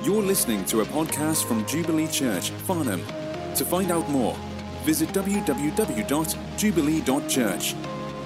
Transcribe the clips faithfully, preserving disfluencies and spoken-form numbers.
You're listening to a podcast from Jubilee Church, Farnham. To find out more, visit w w w dot jubilee dot church.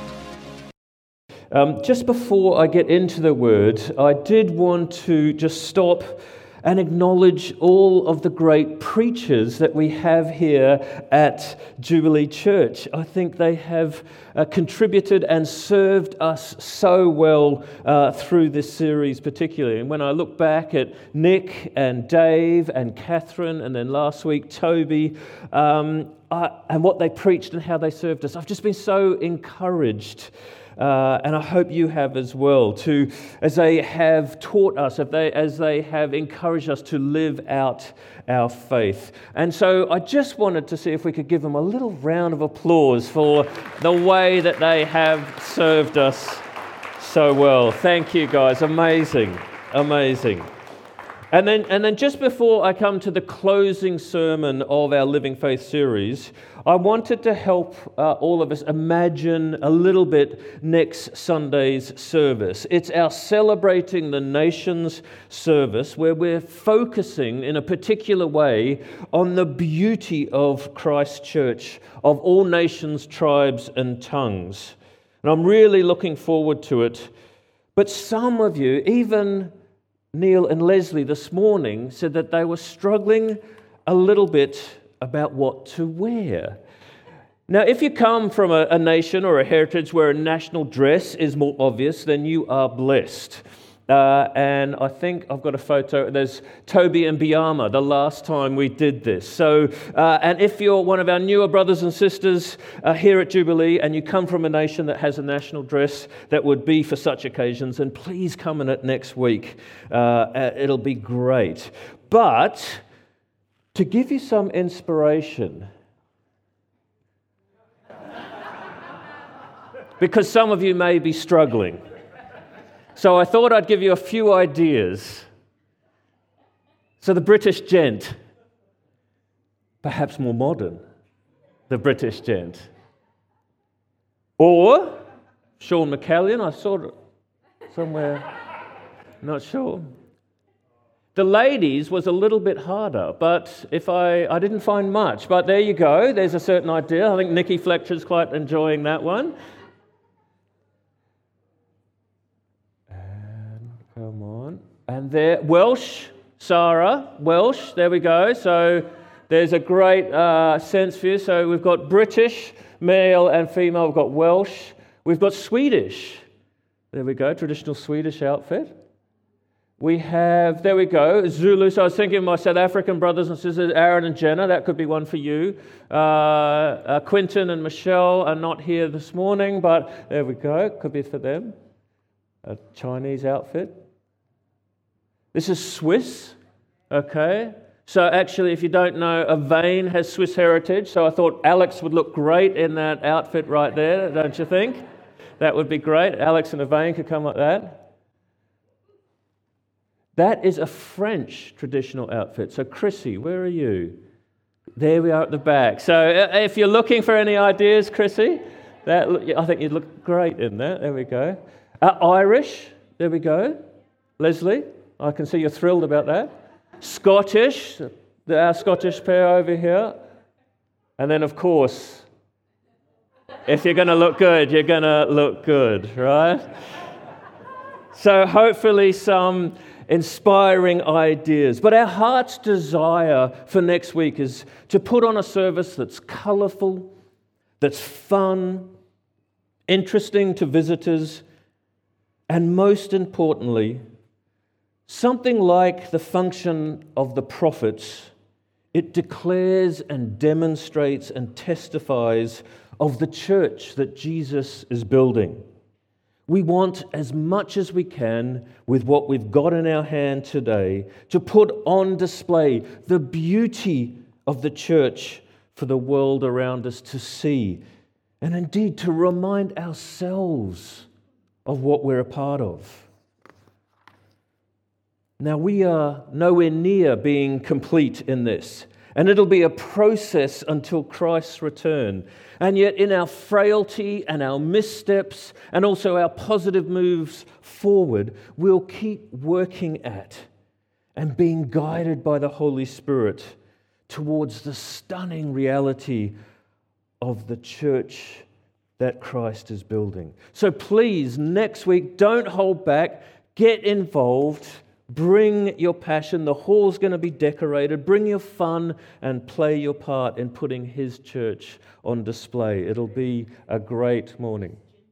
Um, just before I get into the word, I did want to just stop and acknowledge all of the great preachers that we have here at Jubilee Church. I think they have uh, contributed and served us so well uh, through this series particularly. And when I look back at Nick and Dave and Catherine and then last week Toby um, I, and what they preached and how they served us, I've just been so encouraged. Uh, and I hope you have as well, to as they have taught us, if they, as they have encouraged us to live out our faith. And so I just wanted to see if we could give them a little round of applause for the way that they have served us so well. Thank you, guys. Amazing, amazing. And then, and then just before I come to the closing sermon of our Living Faith series, I wanted to help uh, all of us imagine a little bit next Sunday's service. It's our Celebrating the Nations service, where we're focusing in a particular way on the beauty of Christ's church, of all nations, tribes, and tongues. And I'm really looking forward to it. But some of you, even Neil and Leslie this morning, said that they were struggling a little bit about what to wear. Now, if you come from a, a nation or a heritage where a national dress is more obvious, then you are blessed. Uh, and I think I've got a photo. There's Toby and Biama, the last time we did this. So, uh, and if you're one of our newer brothers and sisters uh, here at Jubilee and you come from a nation that has a national dress that would be for such occasions, then please come in it next week. Uh, it'll be great. But to give you some inspiration, because some of you may be struggling. So I thought I'd give you a few ideas. So the British gent, perhaps more modern, the British gent. Or Sean McCallion, I saw it somewhere, not sure. The ladies was a little bit harder, but if I, I didn't find much. But there you go, there's a certain idea. I think Nikki Fletcher's quite enjoying that one. Come on. And there, Welsh, Sarah, Welsh, there we go. So there's a great uh, sense for you. So we've got British, male and female. We've got Welsh. We've got Swedish. There we go, traditional Swedish outfit. We have, there we go, Zulu. So I was thinking of my South African brothers and sisters, Aaron and Jenna. That could be one for you. Uh, uh, Quinton and Michelle are not here this morning, but there we go. Could be for them. A Chinese outfit. This is Swiss, okay? So actually, if you don't know, Avane has Swiss heritage, so I thought Alex would look great in that outfit right there, don't you think? That would be great. Alex and Avane could come like that. That is a French traditional outfit. So Chrissy, where are you? There we are at the back. So if you're looking for any ideas, Chrissy, that I think you'd look great in that. There we go. Uh, Irish, there we go. Leslie, I can see you're thrilled about that. Scottish, our Scottish pair over here. And then, of course, if you're going to look good, you're going to look good, right? So hopefully some inspiring ideas. But our heart's desire for next week is to put on a service that's colourful, that's fun, interesting to visitors, and most importantly, something like the function of the prophets. It declares and demonstrates and testifies of the church that Jesus is building. We want as much as we can with what we've got in our hand today to put on display the beauty of the church for the world around us to see, and indeed to remind ourselves of what we're a part of. Now, we are nowhere near being complete in this, and it'll be a process until Christ's return. And yet, in our frailty and our missteps, and also our positive moves forward, we'll keep working at and being guided by the Holy Spirit towards the stunning reality of the church that Christ is building. So please, next week, don't hold back. Get involved. Bring your passion. The hall's going to be decorated. Bring your fun and play your part in putting His church on display. It'll be a great morning.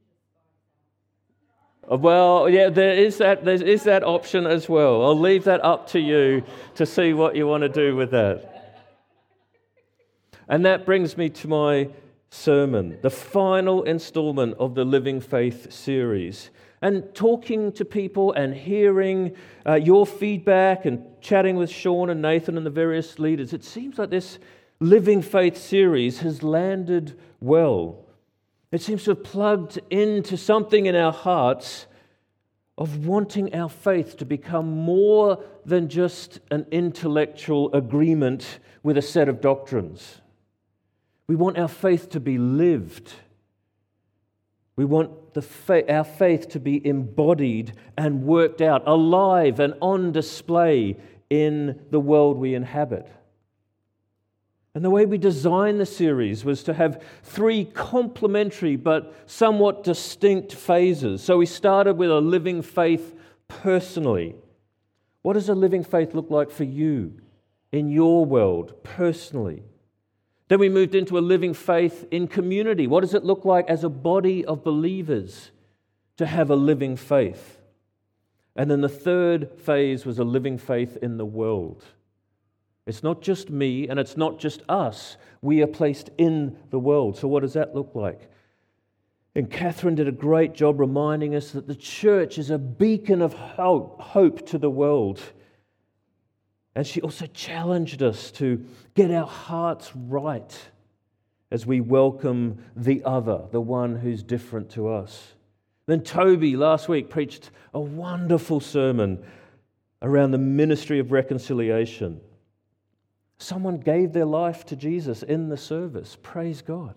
Well, yeah, there is that, there is that option as well. I'll leave that up to you to see what you want to do with that. And that brings me to my sermon, the final installment of the Living Faith series. And talking to people and hearing uh, your feedback and chatting with Sean and Nathan and the various leaders, it seems like this Living Faith series has landed well. It seems to have plugged into something in our hearts of wanting our faith to become more than just an intellectual agreement with a set of doctrines. We want our faith to be lived. We want the fa- our faith to be embodied and worked out, alive and on display in the world we inhabit. And the way we designed the series was to have three complementary but somewhat distinct phases. So we started with a living faith personally. What does a living faith look like for you in your world personally? Then we moved into a living faith in community. What does it look like as a body of believers to have a living faith? And then the third phase was a living faith in the world. It's not just me and it's not just us. We are placed in the world. So what does that look like? And Catherine did a great job reminding us that the church is a beacon of hope, hope to the world. And she also challenged us to get our hearts right as we welcome the other, the one who's different to us. Then Toby last week preached a wonderful sermon around the ministry of reconciliation. Someone gave their life to Jesus in the service. Praise God.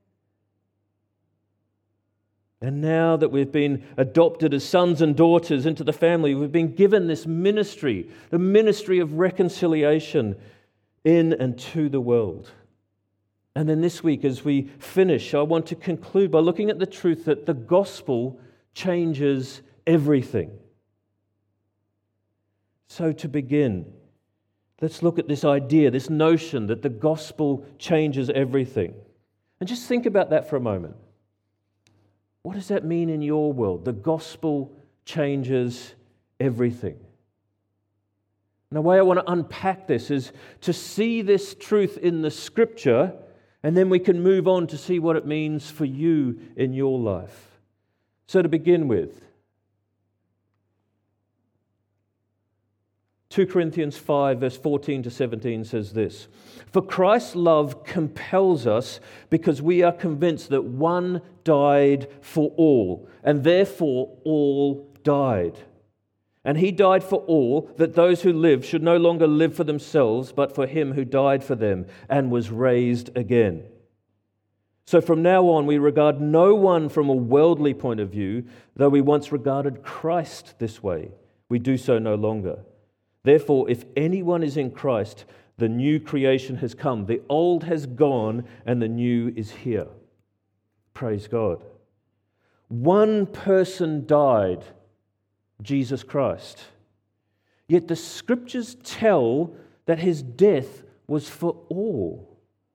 And now that we've been adopted as sons and daughters into the family, we've been given this ministry, the ministry of reconciliation in and to the world. And then this week, as we finish, I want to conclude by looking at the truth that the gospel changes everything. So to begin, let's look at this idea, this notion that the gospel changes everything. And just think about that for a moment. What does that mean in your world? The gospel changes everything. And the way I want to unpack this is to see this truth in the Scripture, and then we can move on to see what it means for you in your life. So to begin with, Second Corinthians five, verse fourteen to seventeen says this: "For Christ's love compels us, because we are convinced that one died for all, and therefore all died. And He died for all, that those who live should no longer live for themselves, but for Him who died for them and was raised again. So from now on we regard no one from a worldly point of view, though we once regarded Christ this way. We do so no longer. Therefore, if anyone is in Christ, the new creation has come. The old has gone and the new is here." Praise God. One person died, Jesus Christ. Yet the Scriptures tell that His death was for all.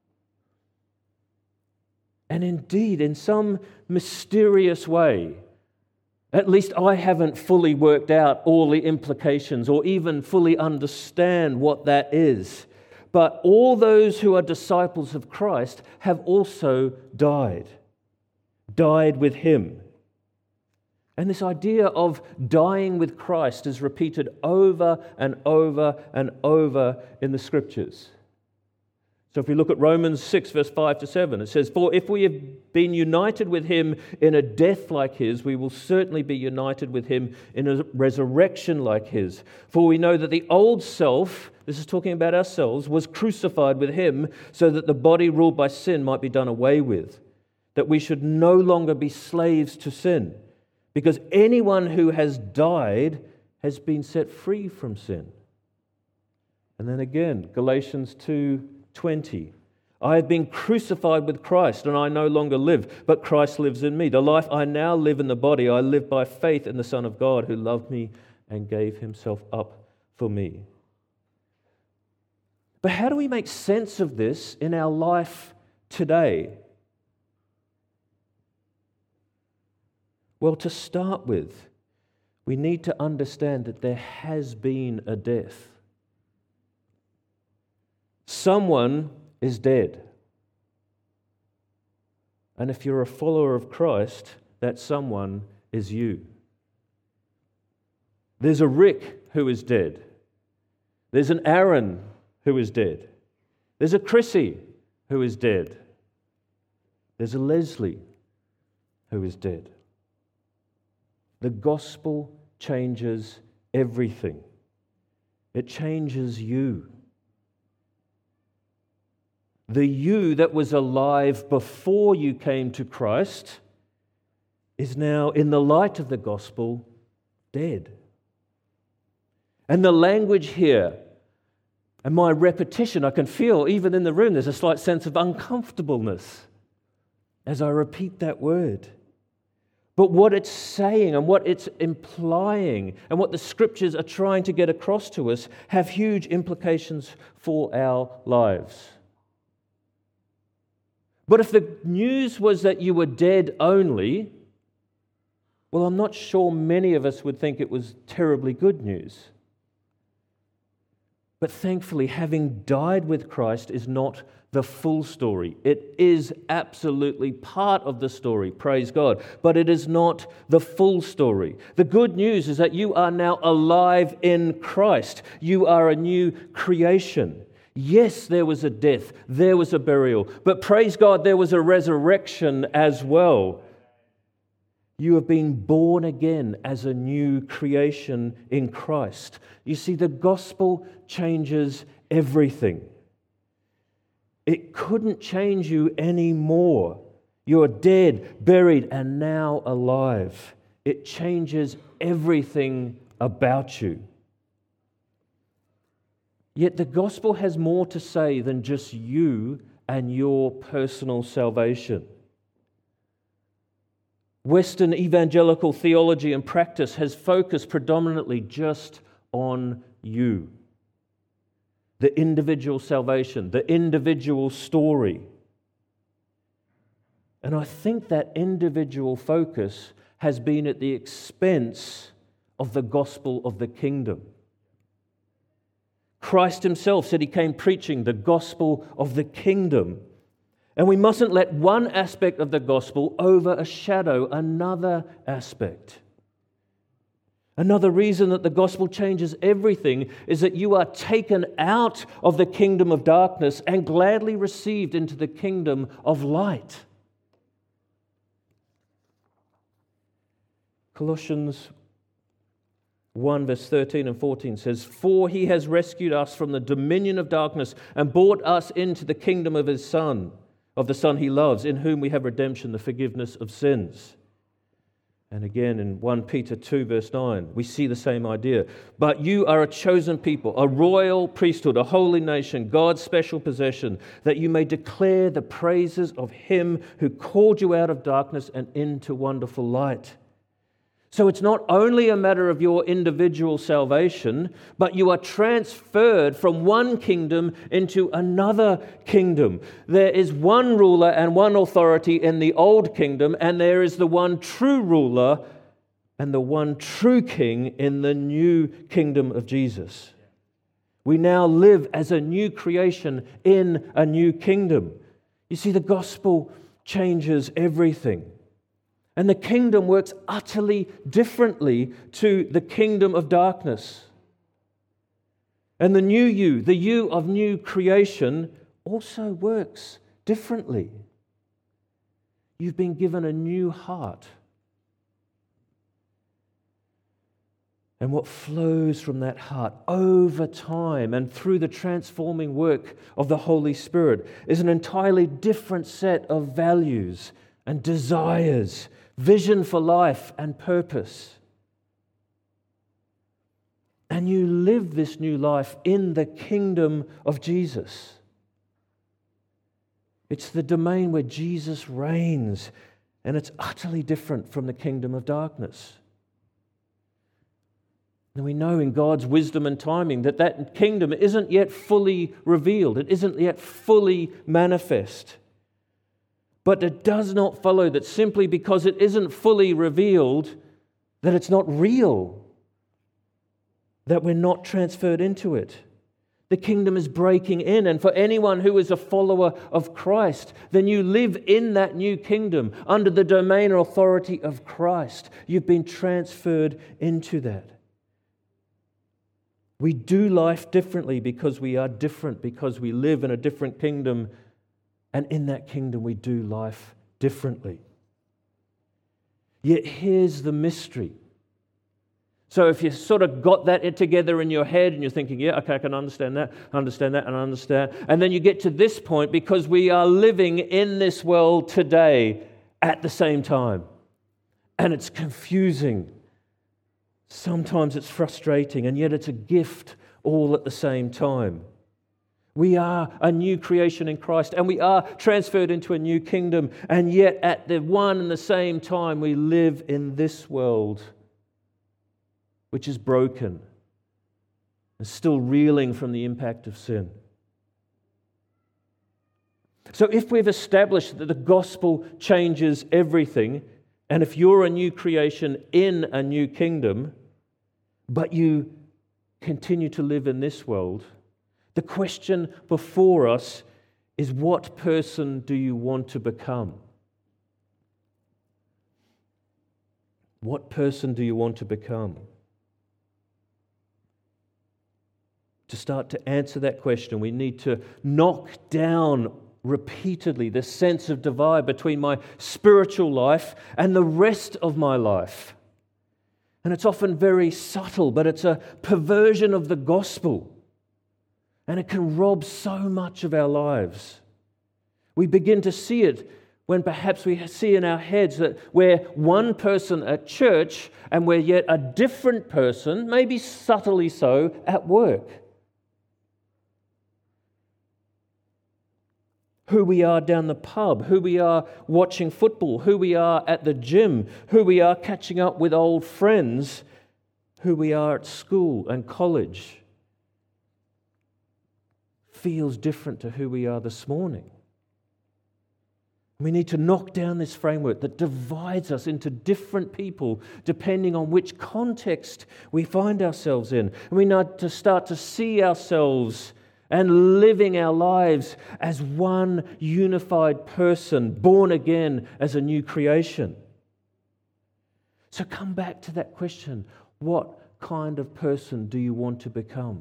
And indeed, in some mysterious way, at least I haven't fully worked out all the implications or even fully understand what that is. But all those who are disciples of Christ have also died. Died with Him. And this idea of dying with Christ is repeated over and over and over in the Scriptures. So if we look at Romans six, verse five to seven, it says, "For if we have been united with Him in a death like His, we will certainly be united with Him in a resurrection like His. For we know that the old self," this is talking about ourselves, "was crucified with Him so that the body ruled by sin might be done away with, that we should no longer be slaves to sin, because anyone who has died has been set free from sin." And then again, Galatians two twenty. I have been crucified with Christ, and I no longer live, but Christ lives in me. The life I now live in the body, I live by faith in the Son of God who loved me and gave himself up for me. But how do we make sense of this in our life today? Well, to start with, we need to understand that there has been a death. Someone is dead. And if you're a follower of Christ, that someone is you. There's a Rick who is dead. There's an Aaron who is dead. There's a Chrissy who is dead. There's a Leslie who is dead. The gospel changes everything. It changes you. The you that was alive before you came to Christ is now, in the light of the gospel, dead. And the language here, and my repetition, I can feel even in the room, there's a slight sense of uncomfortableness as I repeat that word. But what it's saying and what it's implying and what the scriptures are trying to get across to us have huge implications for our lives. But if the news was that you were dead only, well, I'm not sure many of us would think it was terribly good news. But thankfully, having died with Christ is not the full story. It is absolutely part of the story, praise God, but it is not the full story. The good news is that you are now alive in Christ. You are a new creation. Yes, there was a death, there was a burial, but praise God, there was a resurrection as well. You have been born again as a new creation in Christ. You see, the gospel changes everything. It couldn't change you anymore. You're dead, buried, and now alive. It changes everything about you. Yet the gospel has more to say than just you and your personal salvation. Western evangelical theology and practice has focused predominantly just on you. The individual salvation, the individual story. And I think that individual focus has been at the expense of the gospel of the kingdom. Christ himself said he came preaching the gospel of the kingdom. And we mustn't let one aspect of the gospel overshadow another aspect. Another reason that the gospel changes everything is that you are taken out of the kingdom of darkness and gladly received into the kingdom of light. Colossians one verse thirteen and fourteen says, "For he has rescued us from the dominion of darkness and brought us into the kingdom of his Son, of the Son he loves, in whom we have redemption, the forgiveness of sins." And again in First Peter two verse nine, we see the same idea. "But you are a chosen people, a royal priesthood, a holy nation, God's special possession, that you may declare the praises of him who called you out of darkness and into wonderful light." So it's not only a matter of your individual salvation, but you are transferred from one kingdom into another kingdom. There is one ruler and one authority in the old kingdom, and there is the one true ruler and the one true king in the new kingdom of Jesus. We now live as a new creation in a new kingdom. You see, the gospel changes everything. And the kingdom works utterly differently to the kingdom of darkness. And the new you, the you of new creation, also works differently. You've been given a new heart. And what flows from that heart over time and through the transforming work of the Holy Spirit is an entirely different set of values and desires, vision for life and purpose. and you live this new life in the kingdom of Jesus. It's the domain where Jesus reigns, and it's utterly different from the kingdom of darkness. And we know in God's wisdom and timing that that kingdom isn't yet fully revealed. It isn't yet fully manifest. But it does not follow that simply because it isn't fully revealed, that it's not real, that we're not transferred into it. The kingdom is breaking in, and for anyone who is a follower of Christ, then you live in that new kingdom under the domain or authority of Christ. You've been transferred into that. We do life differently because we are different, because we live in a different kingdom, and in that kingdom we do life differently. Yet here's the mystery. So if you sort of got that together in your head and you're thinking, yeah, okay, I can understand that, understand that, and understand. And then you get to this point because we are living in this world today at the same time. And it's confusing. Sometimes it's frustrating, and yet it's a gift all at the same time. We are a new creation in Christ, and we are transferred into a new kingdom, and yet at the one and the same time we live in this world which is broken and still reeling from the impact of sin. So if we've established that the gospel changes everything, and if you're a new creation in a new kingdom, but you continue to live in this world, the question before us is, what person do you want to become? What person do you want to become? To start to answer that question, we need to knock down repeatedly the sense of divide between my spiritual life and the rest of my life. And it's often very subtle, but it's a perversion of the gospel. And it can rob so much of our lives. We begin to see it when perhaps we see in our heads that we're one person at church and we're yet a different person, maybe subtly so, at work. Who we are down the pub, who we are watching football, who we are at the gym, who we are catching up with old friends, who we are at school and college, feels different to who we are this morning. We need to knock down this framework that divides us into different people depending on which context we find ourselves in. And we need to start to see ourselves and living our lives as one unified person, born again as a new creation. So come back to that question. What kind of person do you want to become?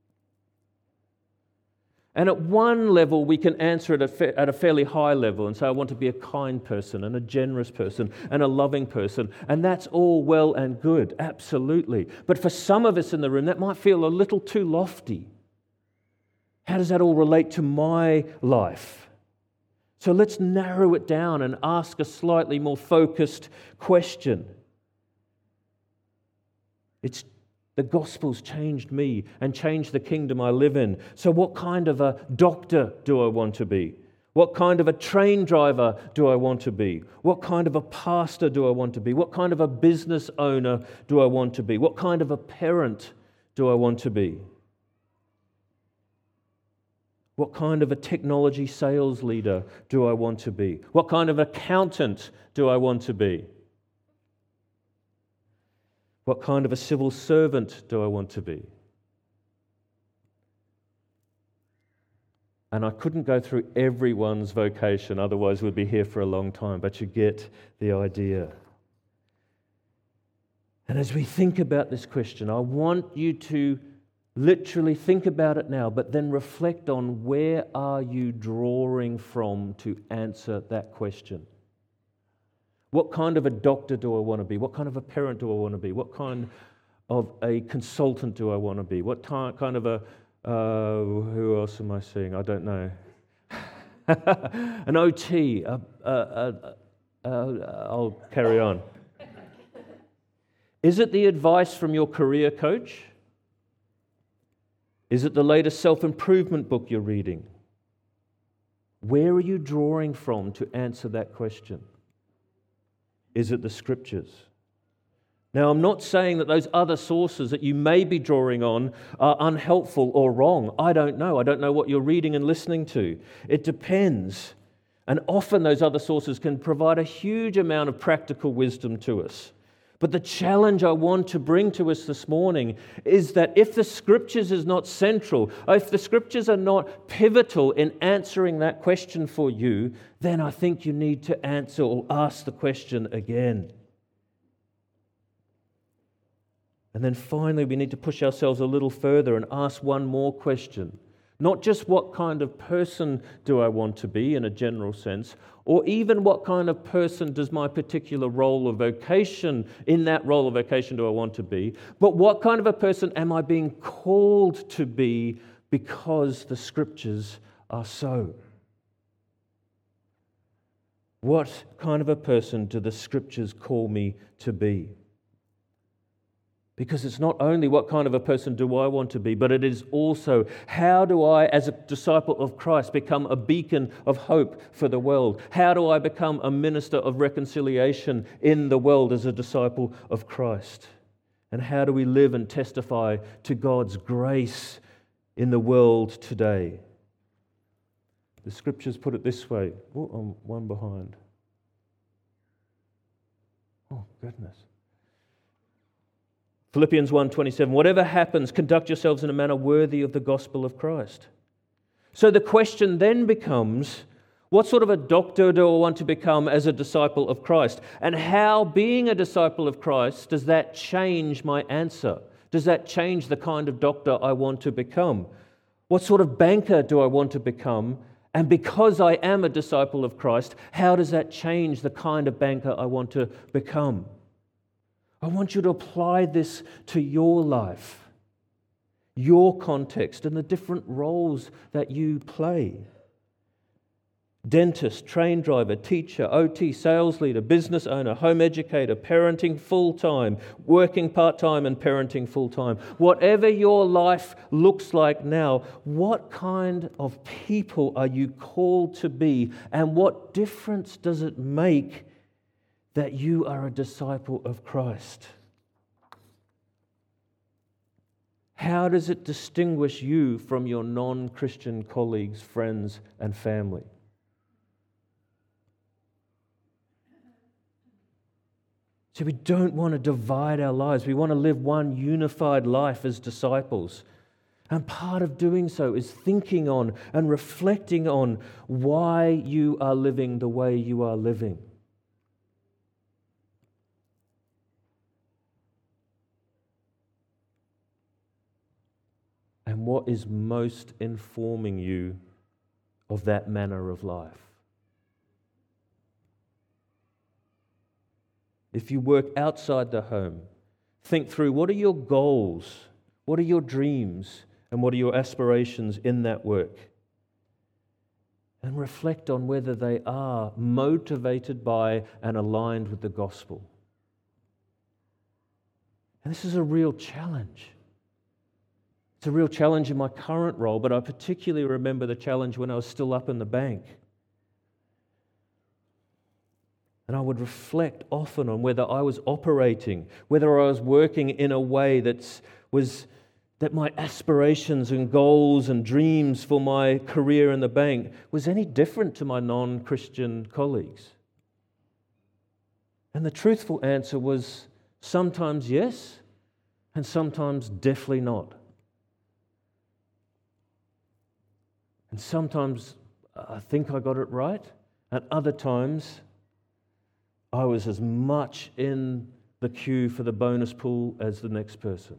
And at one level, we can answer it at, fa- at a fairly high level and say, I want to be a kind person and a generous person and a loving person. And that's all well and good, absolutely. But for some of us in the room, that might feel a little too lofty. How does that all relate to my life? So let's narrow it down and ask a slightly more focused question. It's the gospel's changed me and changed the kingdom I live in. So what kind of a doctor do I want to be? What kind of a train driver do I want to be? What kind of a pastor do I want to be? What kind of a business owner do I want to be? What kind of a parent do I want to be? What kind of a technology sales leader do I want to be? What kind of accountant do I want to be? What kind of a civil servant do I want to be? And I couldn't go through everyone's vocation, otherwise we'd be here for a long time, but you get the idea. And as we think about this question, I want you to literally think about it now, but then reflect on where are you drawing from to answer that question. What kind of a doctor do I want to be? What kind of a parent do I want to be? What kind of a consultant do I want to be? What ty- kind of a, uh, who else am I seeing? I don't know. An O T. A, a, a, a, I'll carry on. Is it the advice from your career coach? Is it the latest self-improvement book you're reading? Where are you drawing from to answer that question? Is it the Scriptures? Now, I'm not saying that those other sources that you may be drawing on are unhelpful or wrong. I don't know. I don't know what you're reading and listening to. It depends. And often those other sources can provide a huge amount of practical wisdom to us. But the challenge I want to bring to us this morning is that if the Scriptures is not central, if the Scriptures are not pivotal in answering that question for you, then I think you need to answer or ask the question again. And then finally, we need to push ourselves a little further and ask one more question. Not just what kind of person do I want to be in a general sense, or even what kind of person does my particular role or vocation, in that role or vocation do I want to be, but what kind of a person am I being called to be because the Scriptures are so? What kind of a person do the Scriptures call me to be? Because it's not only what kind of a person do I want to be, but it is also how do I, as a disciple of Christ, become a beacon of hope for the world? How do I become a minister of reconciliation in the world as a disciple of Christ? And how do we live and testify to God's grace in the world today? The Scriptures put it this way. Oh, I'm one behind. Oh, goodness. Philippians one twenty-seven, whatever happens, conduct yourselves in a manner worthy of the gospel of Christ. So the question then becomes, what sort of a doctor do I want to become as a disciple of Christ? And how, being a disciple of Christ, does that change my answer? Does that change the kind of doctor I want to become? What sort of banker do I want to become? And because I am a disciple of Christ, how does that change the kind of banker I want to become? I want you to apply this to your life, your context, and the different roles that you play. Dentist, train driver, teacher, O T, sales leader, business owner, home educator, parenting full-time, working part-time and parenting full-time. Whatever your life looks like now, what kind of people are you called to be, and what difference does it make that you are a disciple of Christ? How does it distinguish you from your non-Christian colleagues, friends, and family? So we don't want to divide our lives. We want to live one unified life as disciples. And part of doing so is thinking on and reflecting on why you are living the way you are living. And what is most informing you of that manner of life? If you work outside the home, think through what are your goals, what are your dreams, and what are your aspirations in that work? And reflect on whether they are motivated by and aligned with the gospel. And this is a real challenge. It's a real challenge in my current role, but I particularly remember the challenge when I was still up in the bank. And I would reflect often on whether I was operating, whether I was working in a way that's, was, that my aspirations and goals and dreams for my career in the bank was any different to my non-Christian colleagues. And the truthful answer was sometimes yes, and sometimes definitely not. And sometimes I think I got it right, and other times I was as much in the queue for the bonus pool as the next person.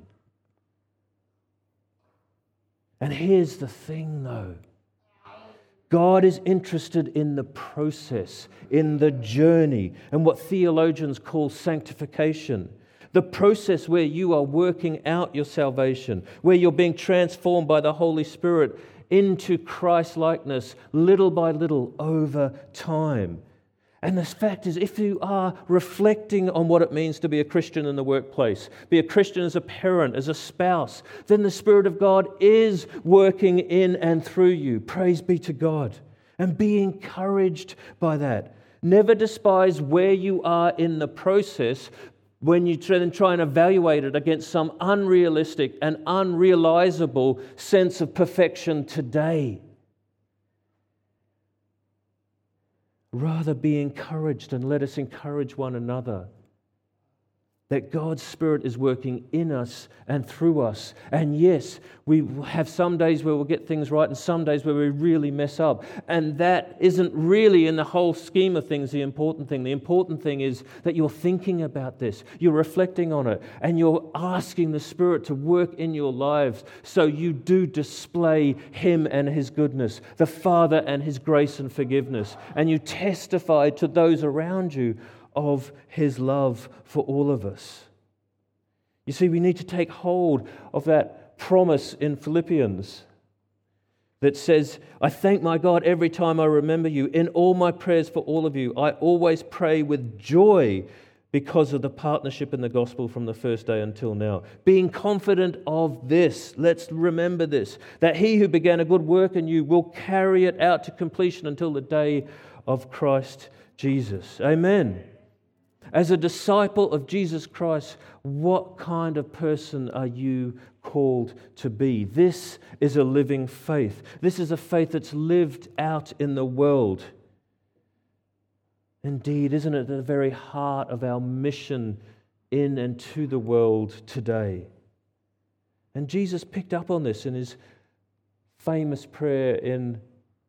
And here's the thing though. God is interested in the process, in the journey, and what theologians call sanctification. The process where you are working out your salvation, where you're being transformed by the Holy Spirit into Christ-likeness, little by little, over time. And the fact is, if you are reflecting on what it means to be a Christian in the workplace, be a Christian as a parent, as a spouse, then the Spirit of God is working in and through you. Praise be to God. And be encouraged by that. Never despise where you are in the process when you then try and evaluate it against some unrealistic and unrealizable sense of perfection today. Rather be encouraged, and let us encourage one another that God's Spirit is working in us and through us. And yes, we have some days where we'll get things right and some days where we really mess up. And that isn't really, in the whole scheme of things, the important thing. The important thing is that you're thinking about this, you're reflecting on it, and you're asking the Spirit to work in your lives so you do display Him and His goodness, the Father and His grace and forgiveness, and you testify to those around you of His love for all of us. You see, we need to take hold of that promise in Philippians that says, I thank my God every time I remember you. In all my prayers for all of you, I always pray with joy because of the partnership in the gospel from the first day until now. Being confident of this, let's remember this, that He who began a good work in you will carry it out to completion until the day of Christ Jesus. Amen. As a disciple of Jesus Christ, what kind of person are you called to be? This is a living faith. This is a faith that's lived out in the world. Indeed, isn't it the very heart of our mission in and to the world today? And Jesus picked up on this in His famous prayer in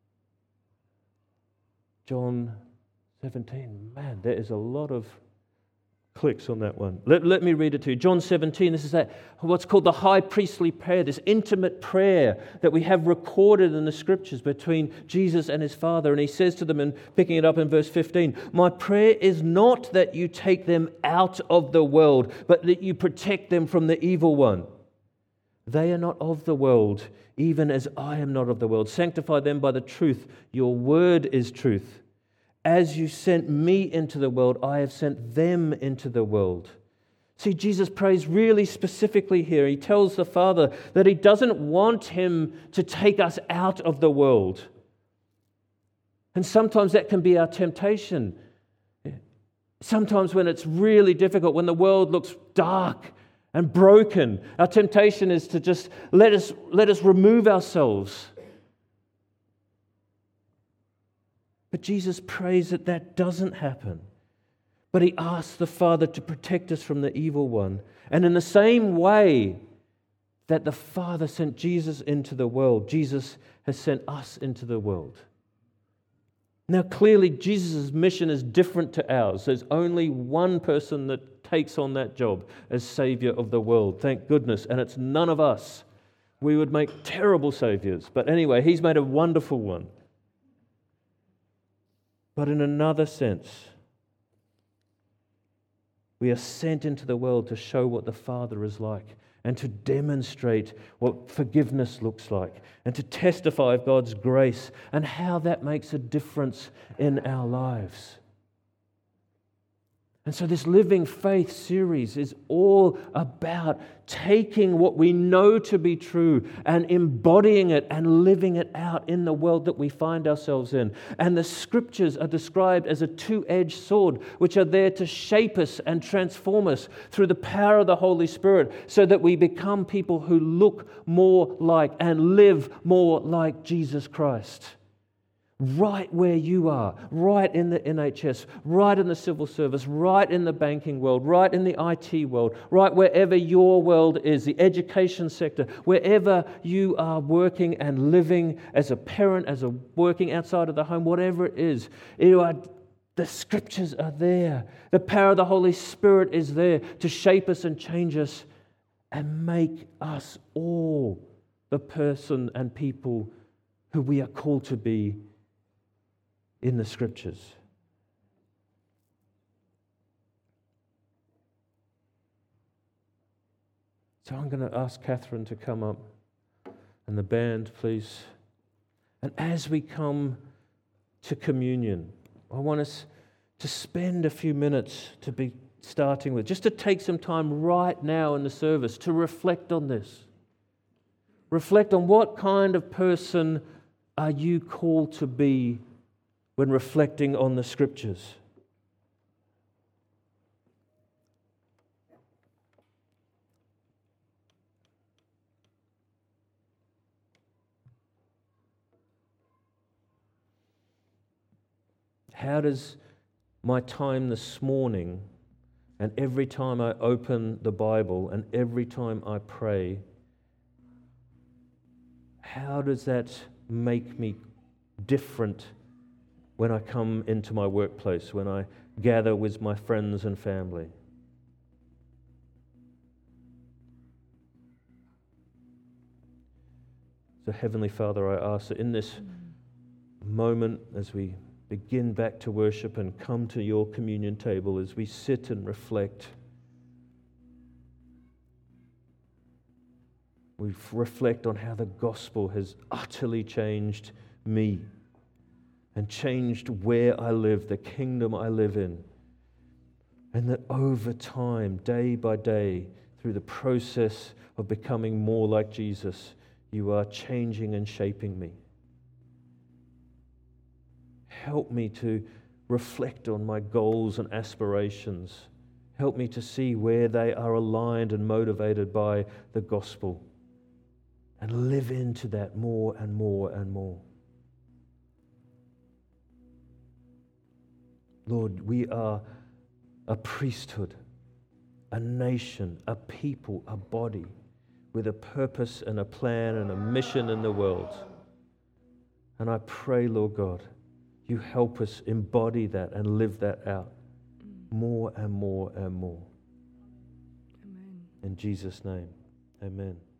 John seventeen. Man, there is a lot of clicks on that one. Let, let me read it to you. John seventeen, this is that what's called the high priestly prayer, this intimate prayer that we have recorded in the Scriptures between Jesus and His Father. And He says to them, and picking it up in verse fifteen, my prayer is not that you take them out of the world, but that you protect them from the evil one. They are not of the world, even as I am not of the world. Sanctify them by the truth. Your word is truth. As you sent me into the world, I have sent them into the world. See, Jesus prays really specifically here. He tells the Father that He doesn't want Him to take us out of the world. And sometimes that can be our temptation. Sometimes when it's really difficult, when the world looks dark and broken, our temptation is to just let us, let us remove ourselves. But Jesus prays that that doesn't happen. But He asks the Father to protect us from the evil one. And in the same way that the Father sent Jesus into the world, Jesus has sent us into the world. Now, clearly, Jesus' mission is different to ours. There's only one person that takes on that job as Savior of the world. Thank goodness. And it's none of us. We would make terrible saviors. But anyway, He's made a wonderful one. But in another sense, we are sent into the world to show what the Father is like and to demonstrate what forgiveness looks like and to testify of God's grace and how that makes a difference in our lives. And so this Living Faith series is all about taking what we know to be true and embodying it and living it out in the world that we find ourselves in. And the Scriptures are described as a two-edged sword, which are there to shape us and transform us through the power of the Holy Spirit so that we become people who look more like and live more like Jesus Christ. Right where you are, right in the N H S, right in the civil service, right in the banking world, right in the I T world, right wherever your world is, the education sector, wherever you are working and living as a parent, as a working outside of the home, whatever it is, you are, the Scriptures are there. The power of the Holy Spirit is there to shape us and change us and make us all the person and people who we are called to be in the Scriptures. So I'm going to ask Catherine to come up and the band, please. And as we come to communion, I want us to spend a few minutes to be starting with, just to take some time right now in the service to reflect on this. Reflect on what kind of person are you called to be when reflecting on the Scriptures. How does my time this morning, and every time I open the Bible and every time I pray, how does that make me different when I come into my workplace, when I gather with my friends and family? So, Heavenly Father, I ask that in this moment, as we begin back to worship and come to your communion table, as we sit and reflect, we reflect on how the gospel has utterly changed me and changed where I live, the kingdom I live in. And that over time, day by day, through the process of becoming more like Jesus, you are changing and shaping me. Help me to reflect on my goals and aspirations. Help me to see where they are aligned and motivated by the gospel, and live into that more and more and more. Lord, we are a priesthood, a nation, a people, a body with a purpose and a plan and a mission in the world. And I pray, Lord God, you help us embody that and live that out more and more and more. Amen. In Jesus' name, amen.